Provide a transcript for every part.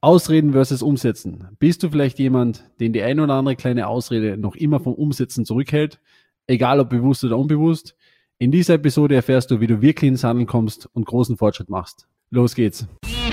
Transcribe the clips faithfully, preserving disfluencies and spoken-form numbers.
Ausreden versus Umsetzen. Bist du vielleicht jemand, den die eine oder andere kleine Ausrede noch immer vom Umsetzen zurückhält? Egal ob bewusst oder unbewusst. In dieser Episode erfährst du, wie du wirklich ins Handeln kommst und großen Fortschritt machst. Los geht's!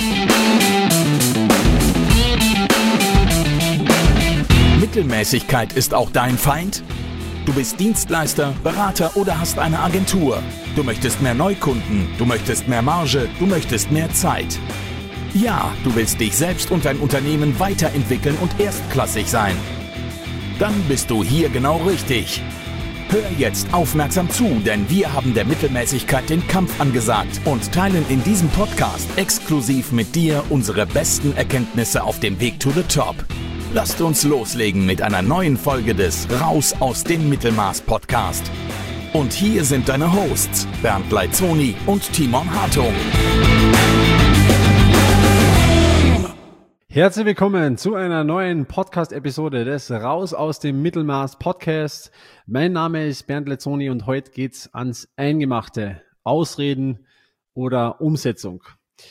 Mittelmäßigkeit ist auch dein Feind? Du bist Dienstleister, Berater oder hast eine Agentur. Du möchtest mehr Neukunden, du möchtest mehr Marge, du möchtest mehr Zeit. Ja, du willst dich selbst und dein Unternehmen weiterentwickeln und erstklassig sein. Dann bist du hier genau richtig. Hör jetzt aufmerksam zu, denn wir haben der Mittelmäßigkeit den Kampf angesagt und teilen in diesem Podcast exklusiv mit dir unsere besten Erkenntnisse auf dem Weg to the top. Lasst uns loslegen mit einer neuen Folge des Raus aus dem Mittelmaß Podcast. Und hier sind deine Hosts Bernd Leitzoni und Timon Hartung. Herzlich willkommen zu einer neuen Podcast-Episode des Raus aus dem Mittelmaß Podcast. Mein Name ist Bernd Leitzoni und heute geht's ans Eingemachte. Ausreden oder Umsetzung.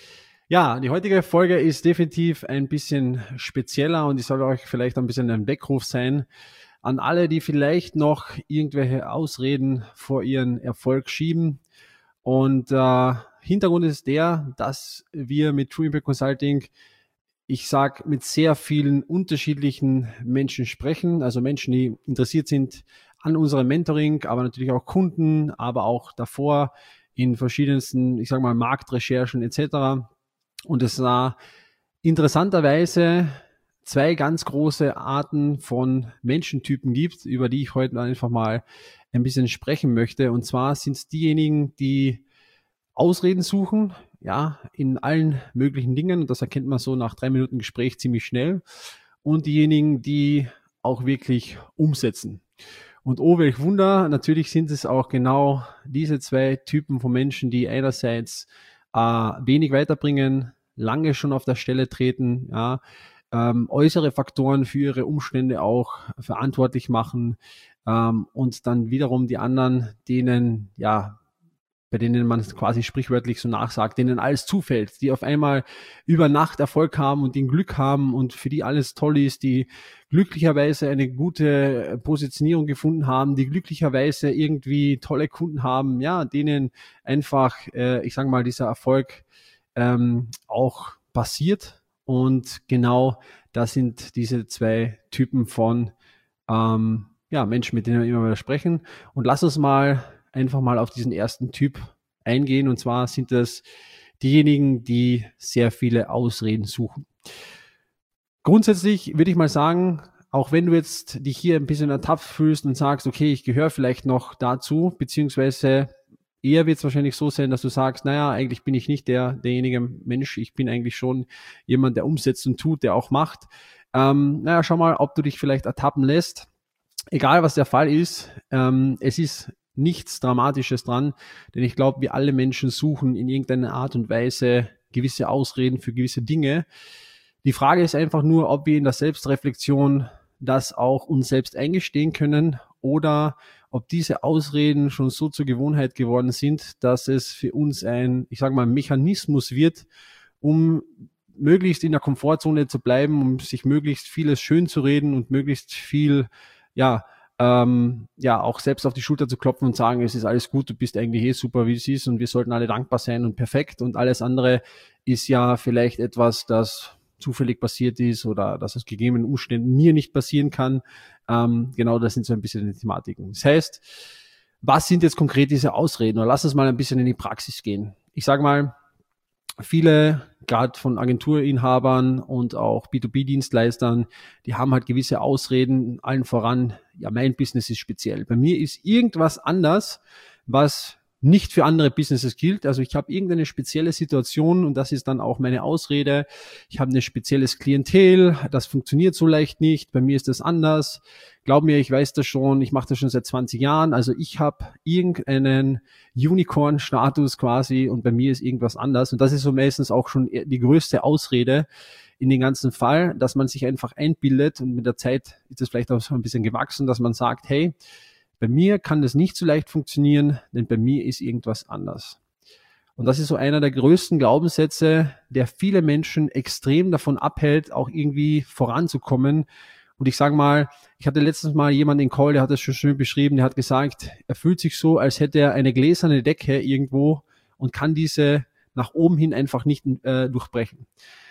Ja, die heutige Folge ist definitiv ein bisschen spezieller und ich soll euch vielleicht ein bisschen ein Weckruf sein an alle, die vielleicht noch irgendwelche Ausreden vor ihren Erfolg schieben. Und äh, Hintergrund ist der, dass wir mit True Impact Consulting, ich sag, mit sehr vielen unterschiedlichen Menschen sprechen, also Menschen, die interessiert sind an unserem Mentoring, aber natürlich auch Kunden, aber auch davor in verschiedensten, ich sag mal, Marktrecherchen et cetera. Und es da interessanterweise zwei ganz große Arten von Menschentypen gibt, über die ich heute einfach mal ein bisschen sprechen möchte. Und zwar sind es diejenigen, die Ausreden suchen, ja, in allen möglichen Dingen. Und das erkennt man so nach drei Minuten Gespräch ziemlich schnell. Und diejenigen, die auch wirklich umsetzen. Und oh, welch Wunder, natürlich sind es auch genau diese zwei Typen von Menschen, die einerseits äh, wenig weiterbringen, lange schon auf der Stelle treten, ja, ähm, äußere Faktoren für ihre Umstände auch verantwortlich machen ähm, und dann wiederum die anderen, denen, ja, bei denen man quasi sprichwörtlich so nachsagt, denen alles zufällt, die auf einmal über Nacht Erfolg haben und die Glück haben und für die alles toll ist, die glücklicherweise eine gute Positionierung gefunden haben, die glücklicherweise irgendwie tolle Kunden haben, ja, denen einfach, äh, ich sage mal, dieser Erfolg ähm, auch passiert. Und genau das sind diese zwei Typen von ähm, ja, Menschen, mit denen wir immer wieder sprechen. Und lass uns mal einfach mal auf diesen ersten Typ eingehen. Und zwar sind das diejenigen, die sehr viele Ausreden suchen. Grundsätzlich würde ich mal sagen, auch wenn du jetzt dich hier ein bisschen ertappt fühlst und sagst, okay, ich gehöre vielleicht noch dazu, beziehungsweise eher wird es wahrscheinlich so sein, dass du sagst, naja, eigentlich bin ich nicht der derjenige Mensch, ich bin eigentlich schon jemand, der umsetzt und tut, der auch macht. Ähm, naja, schau mal, ob du dich vielleicht ertappen lässt. Egal, was der Fall ist, ähm, es ist nichts Dramatisches dran, denn ich glaube, wir alle Menschen suchen in irgendeiner Art und Weise gewisse Ausreden für gewisse Dinge. Die Frage ist einfach nur, ob wir in der Selbstreflexion das auch uns selbst eingestehen können oder ob diese Ausreden schon so zur Gewohnheit geworden sind, dass es für uns ein, ich sage mal, Mechanismus wird, um möglichst in der Komfortzone zu bleiben, um sich möglichst vieles schön zu reden und möglichst viel, ja, Ähm, ja, auch selbst auf die Schulter zu klopfen und sagen, es ist alles gut, du bist eigentlich eh super, wie es ist und wir sollten alle dankbar sein und perfekt und alles andere ist ja vielleicht etwas, das zufällig passiert ist oder dass aus gegebenen Umständen mir nicht passieren kann. Ähm, genau, das sind so ein bisschen die Thematiken. Das heißt, was sind jetzt konkret diese Ausreden? Oder lass uns mal ein bisschen in die Praxis gehen. Ich sage mal, viele, gerade von Agenturinhabern und auch B zwei B-Dienstleistern, die haben halt gewisse Ausreden, allen voran, ja, mein Business ist speziell. Bei mir ist irgendwas anders, was nicht für andere Businesses gilt. Also ich habe irgendeine spezielle Situation und das ist dann auch meine Ausrede. Ich habe ein spezielles Klientel, das funktioniert so leicht nicht. Bei mir ist das anders. Glaub mir, ich weiß das schon. Ich mache das schon seit zwanzig Jahren. Also ich habe irgendeinen Unicorn-Status quasi und bei mir ist irgendwas anders. Und das ist so meistens auch schon die größte Ausrede in den ganzen Fall, dass man sich einfach einbildet und mit der Zeit ist es vielleicht auch so ein bisschen gewachsen, dass man sagt, hey, bei mir kann das nicht so leicht funktionieren, denn bei mir ist irgendwas anders. Und das ist so einer der größten Glaubenssätze, der viele Menschen extrem davon abhält, auch irgendwie voranzukommen. Und ich sage mal, ich hatte letztens mal jemanden in Call, der hat das schon schön beschrieben, der hat gesagt, er fühlt sich so, als hätte er eine gläserne Decke irgendwo und kann diese nach oben hin einfach nicht äh, durchbrechen.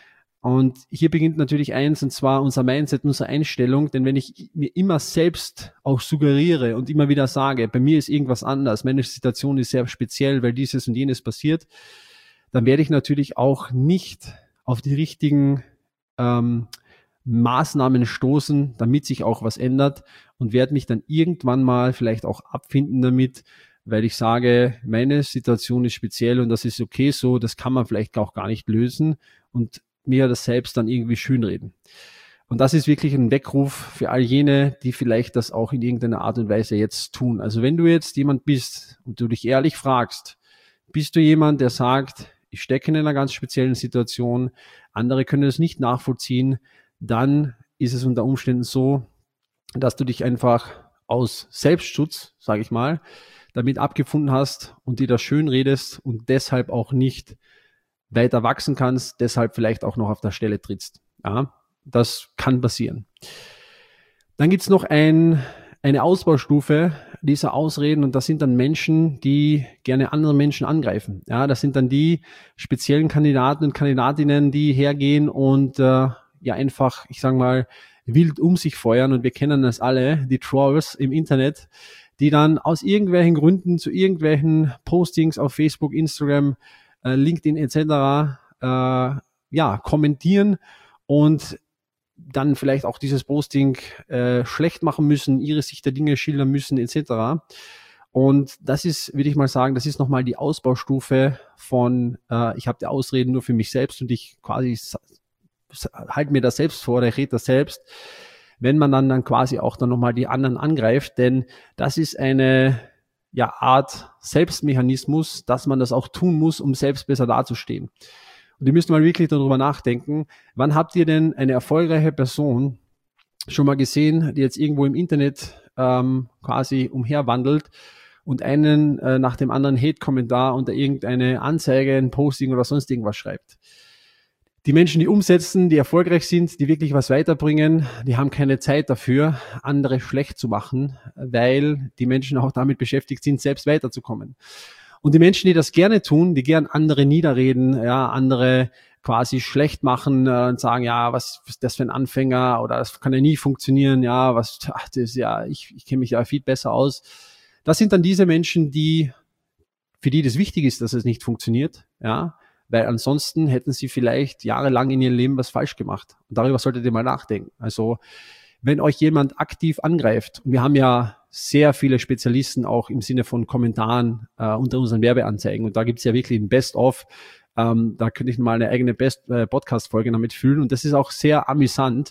Und hier beginnt natürlich eins, und zwar unser Mindset, unsere Einstellung, denn wenn ich mir immer selbst auch suggeriere und immer wieder sage, bei mir ist irgendwas anders, meine Situation ist sehr speziell, weil dieses und jenes passiert, dann werde ich natürlich auch nicht auf die richtigen ähm, Maßnahmen stoßen, damit sich auch was ändert und werde mich dann irgendwann mal vielleicht auch abfinden damit, weil ich sage, meine Situation ist speziell und das ist okay so, das kann man vielleicht auch gar nicht lösen und mir das selbst dann irgendwie schönreden. Und das ist wirklich ein Weckruf für all jene, die vielleicht das auch in irgendeiner Art und Weise jetzt tun. Also wenn du jetzt jemand bist und du dich ehrlich fragst, bist du jemand, der sagt, ich stecke in einer ganz speziellen Situation, andere können es nicht nachvollziehen, dann ist es unter Umständen so, dass du dich einfach aus Selbstschutz, sage ich mal, damit abgefunden hast und dir das schön redest und deshalb auch nicht weiter wachsen kannst, deshalb vielleicht auch noch auf der Stelle trittst. Ja, das kann passieren. Dann gibt's noch ein, eine Ausbaustufe dieser Ausreden und das sind dann Menschen, die gerne andere Menschen angreifen. Ja, das sind dann die speziellen Kandidaten und Kandidatinnen, die hergehen und äh, ja einfach, ich sage mal, wild um sich feuern und wir kennen das alle, die Trolls im Internet, die dann aus irgendwelchen Gründen zu irgendwelchen Postings auf Facebook, Instagram, äh, LinkedIn et cetera äh, ja, kommentieren und dann vielleicht auch dieses Posting äh, schlecht machen müssen, ihre Sicht der Dinge schildern müssen et cetera. Und das ist, würde ich mal sagen, das ist nochmal die Ausbaustufe von, äh, ich habe die Ausreden nur für mich selbst und ich quasi halte mir das selbst vor, oder ich rede das selbst, wenn man dann, dann quasi auch dann nochmal die anderen angreift, denn das ist eine ja, Art Selbstmechanismus, dass man das auch tun muss, um selbst besser dazustehen. Und ihr müsst mal wirklich darüber nachdenken, wann habt ihr denn eine erfolgreiche Person schon mal gesehen, die jetzt irgendwo im Internet ähm, quasi umherwandelt und einen äh, nach dem anderen Hate-Kommentar unter irgendeine Anzeige, ein Posting oder sonst irgendwas schreibt. Die Menschen, die umsetzen, die erfolgreich sind, die wirklich was weiterbringen, die haben keine Zeit dafür, andere schlecht zu machen, weil die Menschen auch damit beschäftigt sind, selbst weiterzukommen. Und die Menschen, die das gerne tun, die gern andere niederreden, ja, andere quasi schlecht machen äh, und sagen, ja, was ist das für ein Anfänger oder das kann ja nie funktionieren, ja, was, ach, das ist ja, ich, ich kenne mich ja viel besser aus. Das sind dann diese Menschen, die, für die das wichtig ist, dass es nicht funktioniert, ja, weil ansonsten hätten sie vielleicht jahrelang in ihrem Leben was falsch gemacht. Und darüber solltet ihr mal nachdenken. Also wenn euch jemand aktiv angreift, und wir haben ja sehr viele Spezialisten auch im Sinne von Kommentaren äh, unter unseren Werbeanzeigen und da gibt's ja wirklich ein Best-of, ähm, da könnte ich mal eine eigene Best äh, Podcast-Folge damit füllen und das ist auch sehr amüsant.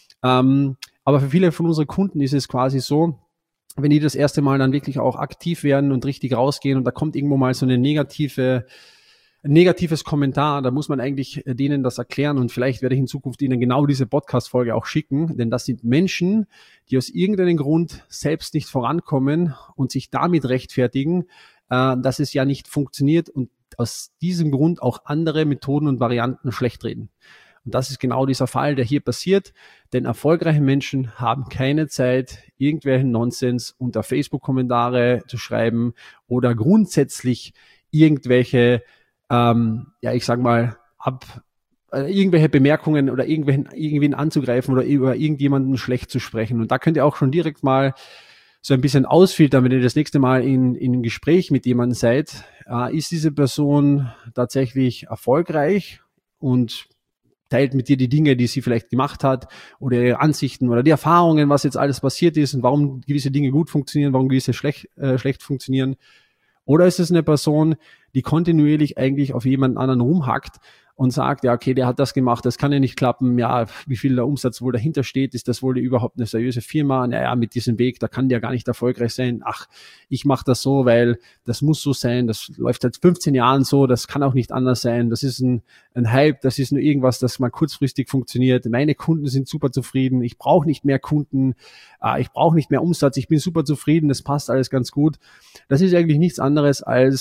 Ähm, aber für viele von unseren Kunden ist es quasi so, wenn die das erste Mal dann wirklich auch aktiv werden und richtig rausgehen und da kommt irgendwo mal so eine negative ein negatives Kommentar, da muss man eigentlich denen das erklären und vielleicht werde ich in Zukunft ihnen genau diese Podcast-Folge auch schicken, denn das sind Menschen, die aus irgendeinem Grund selbst nicht vorankommen und sich damit rechtfertigen, äh, dass es ja nicht funktioniert und aus diesem Grund auch andere Methoden und Varianten schlecht reden. Und das ist genau dieser Fall, der hier passiert, denn erfolgreiche Menschen haben keine Zeit, irgendwelchen Nonsens unter Facebook-Kommentare zu schreiben oder grundsätzlich irgendwelche Ähm, ja, ich sag mal, ab äh, irgendwelche Bemerkungen oder irgendwelchen, irgendwen anzugreifen oder über irgendjemanden schlecht zu sprechen. Und da könnt ihr auch schon direkt mal so ein bisschen ausfiltern, wenn ihr das nächste Mal in, in einem Gespräch mit jemandem seid. Äh, ist diese Person tatsächlich erfolgreich und teilt mit dir die Dinge, die sie vielleicht gemacht hat oder ihre Ansichten oder die Erfahrungen, was jetzt alles passiert ist und warum gewisse Dinge gut funktionieren, warum gewisse schlecht, äh, schlecht funktionieren. Oder ist es eine Person, die kontinuierlich eigentlich auf jemanden anderen rumhackt und sagt, ja, okay, der hat das gemacht, das kann ja nicht klappen, ja, wie viel der Umsatz wohl dahinter steht, ist das wohl überhaupt eine seriöse Firma, naja, mit diesem Weg, da kann der gar nicht erfolgreich sein, ach, ich mache das so, weil das muss so sein, das läuft seit fünfzehn Jahren so, das kann auch nicht anders sein, das ist ein, ein Hype, das ist nur irgendwas, das mal kurzfristig funktioniert, meine Kunden sind super zufrieden, ich brauche nicht mehr Kunden, äh, ich brauche nicht mehr Umsatz, ich bin super zufrieden, das passt alles ganz gut. Das ist eigentlich nichts anderes als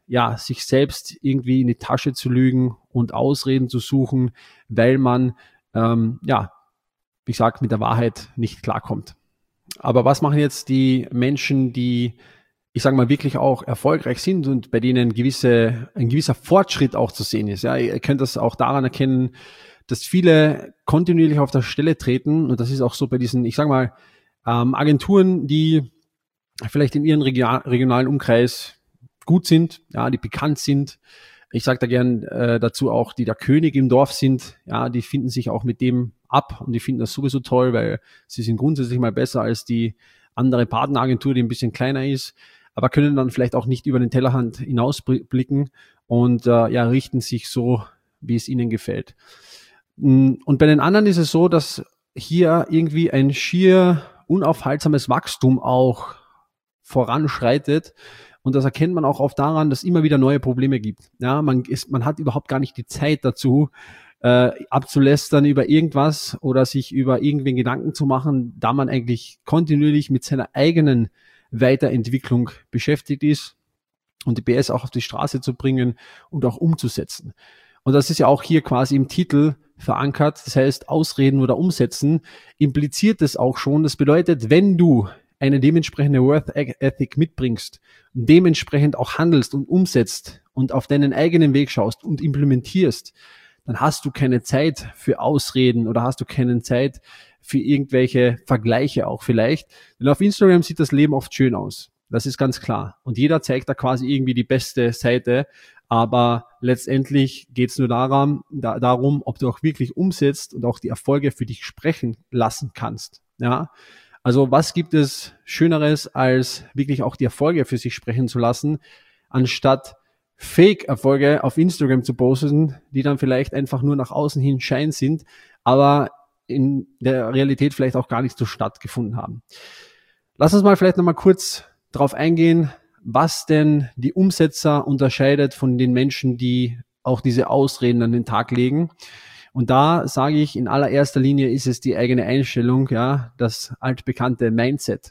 ja, sich selbst irgendwie in die Tasche zu lügen und Ausreden zu suchen, weil man, ähm, ja, wie gesagt, mit der Wahrheit nicht klarkommt. Aber was machen jetzt die Menschen, die, ich sage mal, wirklich auch erfolgreich sind und bei denen gewisse, ein gewisser Fortschritt auch zu sehen ist? Ja, ihr könnt das auch daran erkennen, dass viele kontinuierlich auf der Stelle treten, und das ist auch so bei diesen, ich sage mal, ähm, Agenturen, die vielleicht in ihrem regionalen Umkreis gut sind, ja, die bekannt sind. Ich sage da gern äh, dazu auch, die der König im Dorf sind, ja, die finden sich auch mit dem ab und die finden das sowieso toll, weil sie sind grundsätzlich mal besser als die andere Partneragentur, die ein bisschen kleiner ist, aber können dann vielleicht auch nicht über den Tellerrand hinausblicken und äh, ja, richten sich so, wie es ihnen gefällt. Und bei den anderen ist es so, dass hier irgendwie ein schier unaufhaltsames Wachstum auch voranschreitet. Und das erkennt man auch oft daran, dass es immer wieder neue Probleme gibt. Ja, man ist, man hat überhaupt gar nicht die Zeit dazu, äh, abzulästern über irgendwas oder sich über irgendwen Gedanken zu machen, da man eigentlich kontinuierlich mit seiner eigenen Weiterentwicklung beschäftigt ist und die P S auch auf die Straße zu bringen und auch umzusetzen. Und das ist ja auch hier quasi im Titel verankert. Das heißt, ausreden oder umsetzen impliziert es auch schon. Das bedeutet, wenn du eine dementsprechende Worth Ethic mitbringst und dementsprechend auch handelst und umsetzt und auf deinen eigenen Weg schaust und implementierst, dann hast du keine Zeit für Ausreden oder hast du keine Zeit für irgendwelche Vergleiche auch vielleicht. Denn auf Instagram sieht das Leben oft schön aus. Das ist ganz klar. Und jeder zeigt da quasi irgendwie die beste Seite. Aber letztendlich geht es nur daran, da, darum, ob du auch wirklich umsetzt und auch die Erfolge für dich sprechen lassen kannst. Ja. Also was gibt es Schöneres, als wirklich auch die Erfolge für sich sprechen zu lassen, anstatt Fake-Erfolge auf Instagram zu posten, die dann vielleicht einfach nur nach außen hin Schein sind, aber in der Realität vielleicht auch gar nicht so stattgefunden haben. Lass uns mal vielleicht nochmal kurz darauf eingehen, was denn die Umsetzer unterscheidet von den Menschen, die auch diese Ausreden an den Tag legen. Und da sage ich, in allererster Linie ist es die eigene Einstellung, ja, das altbekannte Mindset.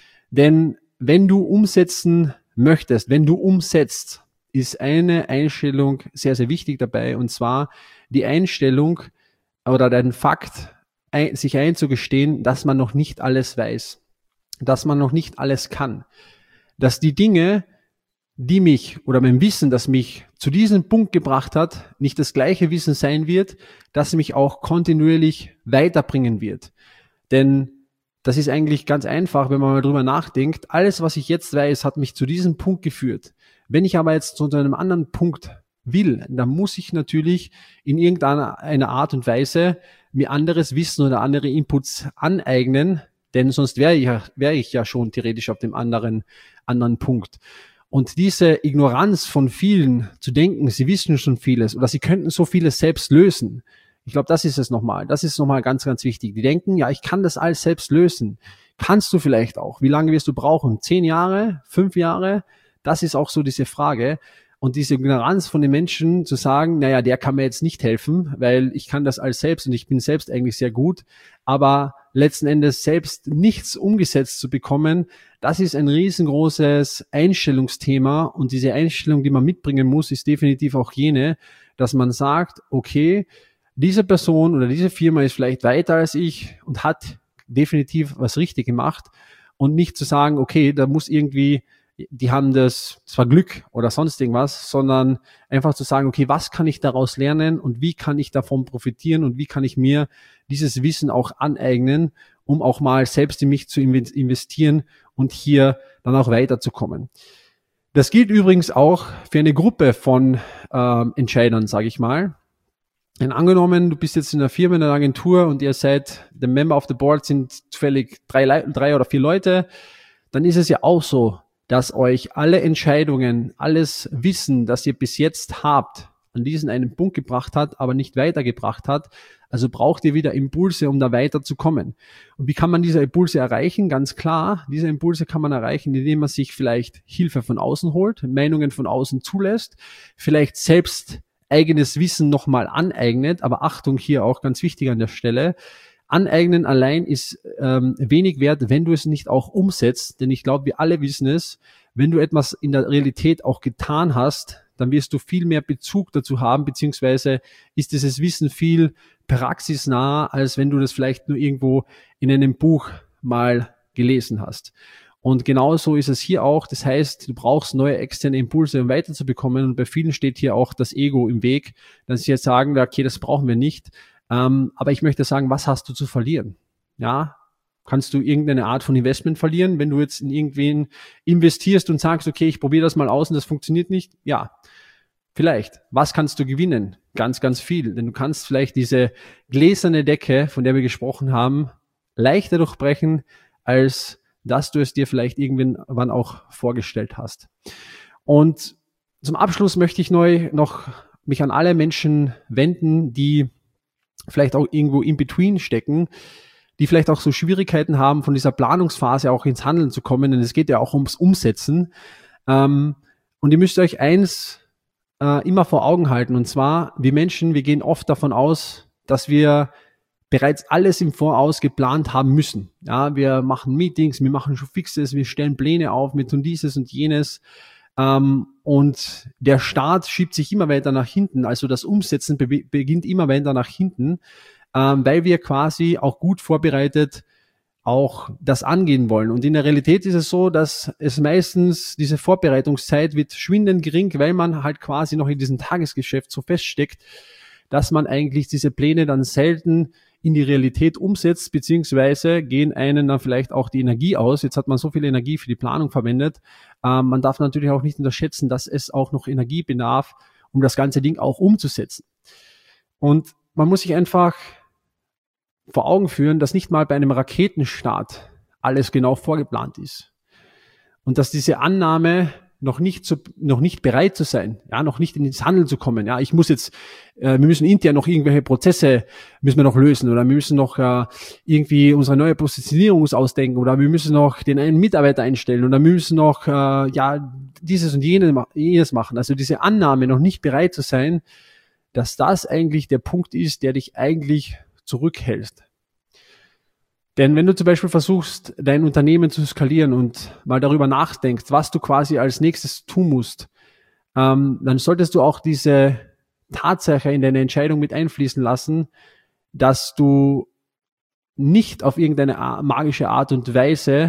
Denn wenn du umsetzen möchtest, wenn du umsetzt, ist eine Einstellung sehr, sehr wichtig dabei, und zwar die Einstellung oder den Fakt, sich einzugestehen, dass man noch nicht alles weiß, dass man noch nicht alles kann, dass die Dinge, die mich oder mein Wissen, das mich zu diesem Punkt gebracht hat, nicht das gleiche Wissen sein wird, das mich auch kontinuierlich weiterbringen wird. Denn das ist eigentlich ganz einfach, wenn man mal drüber nachdenkt. Alles, was ich jetzt weiß, hat mich zu diesem Punkt geführt. Wenn ich aber jetzt zu einem anderen Punkt will, dann muss ich natürlich in irgendeiner einer Art und Weise mir anderes Wissen oder andere Inputs aneignen, denn sonst wäre ich, ja, wäre ich ja schon theoretisch auf dem anderen, anderen Punkt. Und diese Ignoranz von vielen, zu denken, sie wissen schon vieles oder sie könnten so vieles selbst lösen. Ich glaube, das ist es nochmal. Das ist nochmal ganz, ganz wichtig. Die denken, ja, ich kann das alles selbst lösen. Kannst du vielleicht auch. Wie lange wirst du brauchen? Zehn Jahre? Fünf Jahre? Das ist auch so diese Frage. Und diese Ignoranz von den Menschen zu sagen, naja, der kann mir jetzt nicht helfen, weil ich kann das alles selbst und ich bin selbst eigentlich sehr gut, aber letzten Endes selbst nichts umgesetzt zu bekommen, das ist ein riesengroßes Einstellungsthema, und diese Einstellung, die man mitbringen muss, ist definitiv auch jene, dass man sagt, okay, diese Person oder diese Firma ist vielleicht weiter als ich und hat definitiv was richtig gemacht, und nicht zu sagen, okay, da muss irgendwie, die haben das, das war Glück oder sonst irgendwas, sondern einfach zu sagen, okay, was kann ich daraus lernen und wie kann ich davon profitieren und wie kann ich mir dieses Wissen auch aneignen, um auch mal selbst in mich zu investieren und hier dann auch weiterzukommen. Das gilt übrigens auch für eine Gruppe von ähm, Entscheidern, sage ich mal. Denn angenommen, du bist jetzt in einer Firma, in einer Agentur und ihr seid, der Member of the Board sind zufällig drei, drei oder vier Leute, dann ist es ja auch so, dass euch alle Entscheidungen, alles Wissen, das ihr bis jetzt habt, an diesen einen Punkt gebracht hat, aber nicht weitergebracht hat. Also braucht ihr wieder Impulse, um da weiterzukommen. Und wie kann man diese Impulse erreichen? Ganz klar, diese Impulse kann man erreichen, indem man sich vielleicht Hilfe von außen holt, Meinungen von außen zulässt, vielleicht selbst eigenes Wissen nochmal aneignet. Aber Achtung, hier auch ganz wichtig an der Stelle, Aneignen allein ist ähm, wenig wert, wenn du es nicht auch umsetzt, denn ich glaube, wir alle wissen es, wenn du etwas in der Realität auch getan hast, dann wirst du viel mehr Bezug dazu haben, beziehungsweise ist dieses Wissen viel praxisnah, als wenn du das vielleicht nur irgendwo in einem Buch mal gelesen hast. Und genauso ist es hier auch. Das heißt, du brauchst neue externe Impulse, um weiterzubekommen. Und bei vielen steht hier auch das Ego im Weg, dass sie jetzt sagen, okay, das brauchen wir nicht. Ähm, aber ich möchte sagen, was hast du zu verlieren? Ja, kannst du irgendeine Art von Investment verlieren, wenn du jetzt in irgendwen investierst und sagst, okay, ich probiere das mal aus und das funktioniert nicht? Ja, vielleicht. Was kannst du gewinnen? Ganz, ganz viel. Denn du kannst vielleicht diese gläserne Decke, von der wir gesprochen haben, leichter durchbrechen, als dass du es dir vielleicht irgendwann auch vorgestellt hast. Und zum Abschluss möchte ich neu noch mich an alle Menschen wenden, die vielleicht auch irgendwo in between stecken, die vielleicht auch so Schwierigkeiten haben, von dieser Planungsphase auch ins Handeln zu kommen, denn es geht ja auch ums Umsetzen. Und ihr müsst euch eins immer vor Augen halten, und zwar, wir Menschen, wir gehen oft davon aus, dass wir bereits alles im Voraus geplant haben müssen. Ja, wir machen Meetings, wir machen schon Fixes, wir stellen Pläne auf, wir tun dieses und jenes. Ähm, und der Start schiebt sich immer weiter nach hinten. Also das Umsetzen be- beginnt immer weiter nach hinten, ähm, weil wir quasi auch gut vorbereitet auch das angehen wollen. Und in der Realität ist es so, dass es meistens, diese Vorbereitungszeit wird schwindend gering, weil man halt quasi noch in diesem Tagesgeschäft so feststeckt, dass man eigentlich diese Pläne dann selten in die Realität umsetzt, beziehungsweise gehen einen dann vielleicht auch die Energie aus. Jetzt hat man so viel Energie für die Planung verwendet. Ähm, man darf natürlich auch nicht unterschätzen, dass es auch noch Energie bedarf, um das ganze Ding auch umzusetzen. Und man muss sich einfach vor Augen führen, dass nicht mal bei einem Raketenstart alles genau vorgeplant ist. Und dass diese Annahme noch nicht zu, noch nicht bereit zu sein, ja, noch nicht ins Handeln zu kommen. Ja, ich muss jetzt, äh, wir müssen intern noch irgendwelche Prozesse müssen wir noch lösen, oder wir müssen noch äh, irgendwie unsere neue Positionierung ausdenken, oder wir müssen noch den einen Mitarbeiter einstellen, oder wir müssen noch äh, ja dieses und jenes, jenes machen. Also diese Annahme, noch nicht bereit zu sein, dass das eigentlich der Punkt ist, der dich eigentlich zurückhält. Denn wenn du zum Beispiel versuchst, dein Unternehmen zu skalieren und mal darüber nachdenkst, was du quasi als nächstes tun musst, ähm, dann solltest du auch diese Tatsache in deine Entscheidung mit einfließen lassen, dass du nicht auf irgendeine magische Art und Weise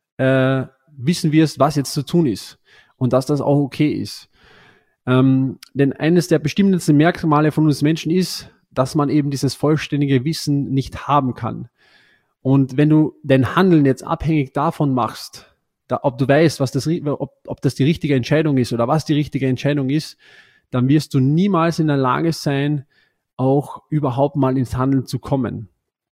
äh, wissen wirst, was jetzt zu tun ist, und dass das auch okay ist. Ähm, denn eines der bestimmendsten Merkmale von uns Menschen ist, dass man eben dieses vollständige Wissen nicht haben kann. Und wenn du dein Handeln jetzt abhängig davon machst, da, ob du weißt, was das, ob, ob das die richtige Entscheidung ist oder was die richtige Entscheidung ist, dann wirst du niemals in der Lage sein, auch überhaupt mal ins Handeln zu kommen.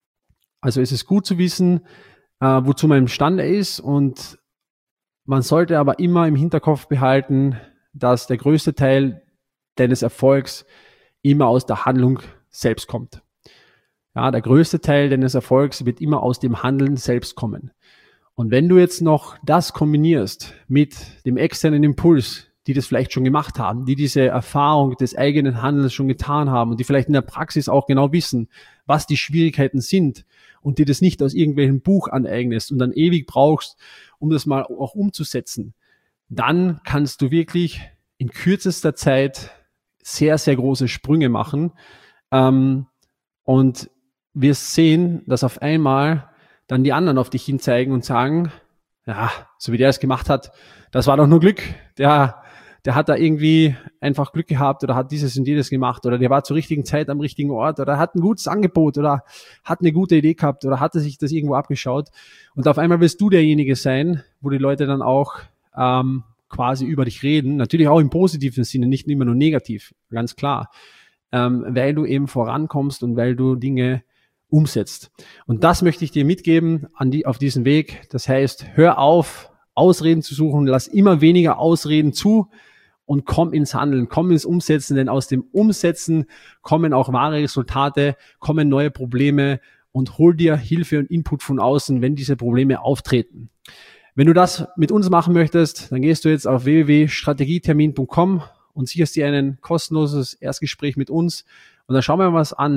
Also es ist gut zu wissen, äh, wozu man imstande ist, und man sollte aber immer im Hinterkopf behalten, dass der größte Teil deines Erfolgs immer aus der Handlung selbst kommt. Ja, der größte Teil deines Erfolgs wird immer aus dem Handeln selbst kommen. Und wenn du jetzt noch das kombinierst mit dem externen Impuls, die das vielleicht schon gemacht haben, die diese Erfahrung des eigenen Handelns schon getan haben und die vielleicht in der Praxis auch genau wissen, was die Schwierigkeiten sind, und dir das nicht aus irgendwelchem Buch aneignest und dann ewig brauchst, um das mal auch umzusetzen, dann kannst du wirklich in kürzester Zeit sehr, sehr große Sprünge machen. Ähm, und wirst sehen, dass auf einmal dann die anderen auf dich hinzeigen und sagen, ja, so wie der es gemacht hat, das war doch nur Glück. Der, der hat da irgendwie einfach Glück gehabt oder hat dieses und jenes gemacht oder der war zur richtigen Zeit am richtigen Ort oder hat ein gutes Angebot oder hat eine gute Idee gehabt oder hatte sich das irgendwo abgeschaut. Und auf einmal wirst du derjenige sein, wo die Leute dann auch ähm, quasi über dich reden. Natürlich auch im positiven Sinne, nicht immer nur negativ, ganz klar. Ähm, weil du eben vorankommst und weil du Dinge umsetzt. Und das möchte ich dir mitgeben an die, auf diesen Weg. Das heißt, hör auf, Ausreden zu suchen, lass immer weniger Ausreden zu und komm ins Handeln, komm ins Umsetzen, denn aus dem Umsetzen kommen auch wahre Resultate, kommen neue Probleme, und hol dir Hilfe und Input von außen, wenn diese Probleme auftreten. Wenn du das mit uns machen möchtest, dann gehst du jetzt auf w w w punkt strategietermin punkt com und sicherst dir ein kostenloses Erstgespräch mit uns, und dann schauen wir mal was an,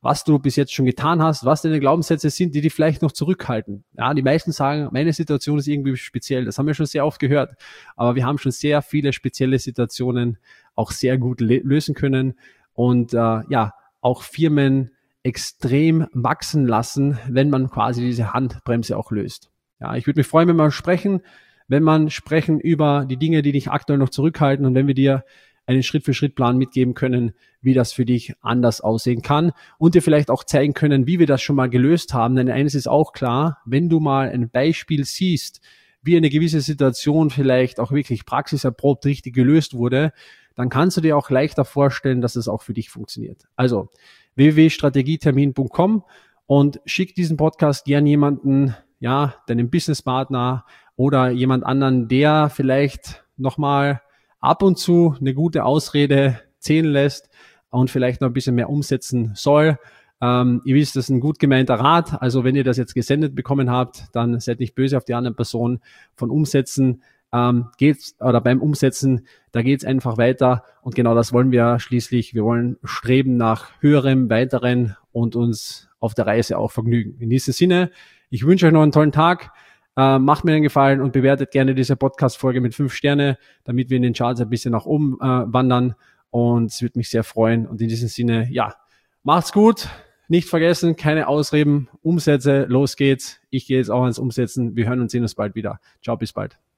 was du bis jetzt schon getan hast, was deine Glaubenssätze sind, die dich vielleicht noch zurückhalten. Ja, die meisten sagen, meine Situation ist irgendwie speziell. Das haben wir schon sehr oft gehört. Aber wir haben schon sehr viele spezielle Situationen auch sehr gut lösen können und äh, ja, auch Firmen extrem wachsen lassen, wenn man quasi diese Handbremse auch löst. Ja, ich würde mich freuen, wenn wir sprechen, wenn man sprechen über die Dinge, die dich aktuell noch zurückhalten und wenn wir dir einen Schritt-für-Schritt-Plan mitgeben können, wie das für dich anders aussehen kann und dir vielleicht auch zeigen können, wie wir das schon mal gelöst haben. Denn eines ist auch klar, wenn du mal ein Beispiel siehst, wie eine gewisse Situation vielleicht auch wirklich praxiserprobt richtig gelöst wurde, dann kannst du dir auch leichter vorstellen, dass es auch für dich funktioniert. Also w w w punkt strategietermin punkt com und schick diesen Podcast gern jemanden, ja, deinem Businesspartner oder jemand anderen, der vielleicht nochmal ab und zu eine gute Ausrede zählen lässt und vielleicht noch ein bisschen mehr umsetzen soll. Ähm, ihr wisst, das ist ein gut gemeinter Rat. Also wenn ihr das jetzt gesendet bekommen habt, dann seid nicht böse auf die andere Person. Von Umsetzen ähm, geht's, oder beim Umsetzen, da geht's einfach weiter. Und genau das wollen wir schließlich. Wir wollen streben nach höherem, weiteren und uns auf der Reise auch vergnügen. In diesem Sinne, ich wünsche euch noch einen tollen Tag. Uh, macht mir einen Gefallen und bewertet gerne diese Podcast-Folge mit fünf Sterne, damit wir in den Charts ein bisschen nach oben uh, wandern und es würde mich sehr freuen. Und in diesem Sinne, ja, macht's gut, nicht vergessen, keine Ausreden, Umsätze, los geht's. Ich gehe jetzt auch ans Umsetzen. Wir hören und sehen uns bald wieder. Ciao, bis bald.